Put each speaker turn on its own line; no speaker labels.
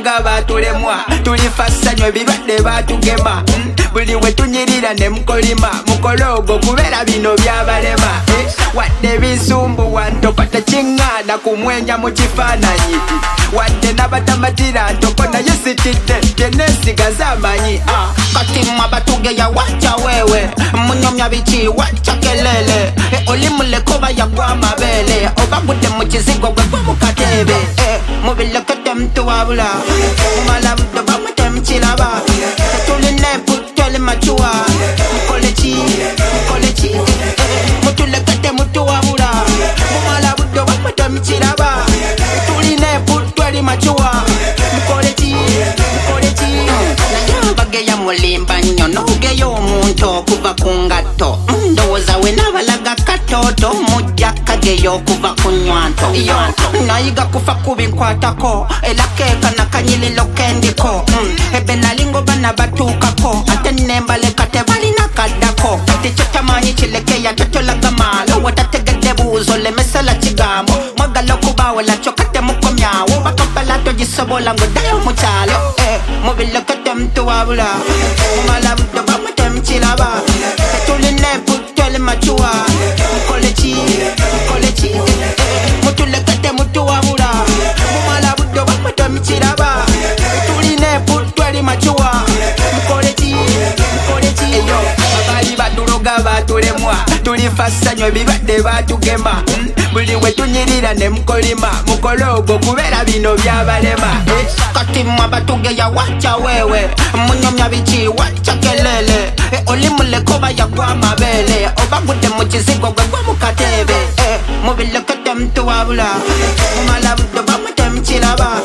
batuloga batulemwa tulifasanywa ebirwadde batugema buli we tunyirira ne mukolima mukologo kubera bino byabalema wadde bisumbuwa ntopata kiŋŋaana kumwenya mu kifaananyi wadde n'abatamatira ntoko naye sitidde byenesigaza amanyi kati mwa batugeya wacha wewe munyomya biki wacha kelele oli mulekoba yagwa amabele oba gudde mu kizigo gwe gwe mu katebe mubilekete mtu wabula mumala budde bamute mukiraba tetulina eputole machuwa mukoleki mutulekete mutu wabula mumala budde bamute mukiraba tulina eputole machuwa mukoleki naye bageya mulimba nnyo n'ogeya omuntu okuva ku ngatto ndowooza we n'abalaga katoto mujja kageya okuva ku nywanto nayiga kufa kubinkwatako era keeka nakanyililo kendiko ebe nalingo bana batuukako ate nembaleka tebalina kaddako kati kyetamanyi kirekeya tetolaga maalo wetategedde buuzo lemesala kigambo mwagala okubawola kyokka temukomyawo bakapala togisobola ng'oddayo mu kyalo mubilekete mtu wabula mumala budde bamute mukiraba tetulina eputole machuwa mukoleki mutulekete mutu wabula mumala budde bamute mukiraba tulina eputole machuwa mukoleki eyo abaali batuloga batulemwa tulifasanywa ebirwadde batugema buli we tunyirira ne mukolima mukologo kubera bino byabalema kati mwa batugeya wacha wewe munyomya biki wacha kelele oli mulekoba yagwa amabele oba gudde mu kizigo gwe gwe mu katebe mubilekete mtu wabula mumala budde bamute mukiraba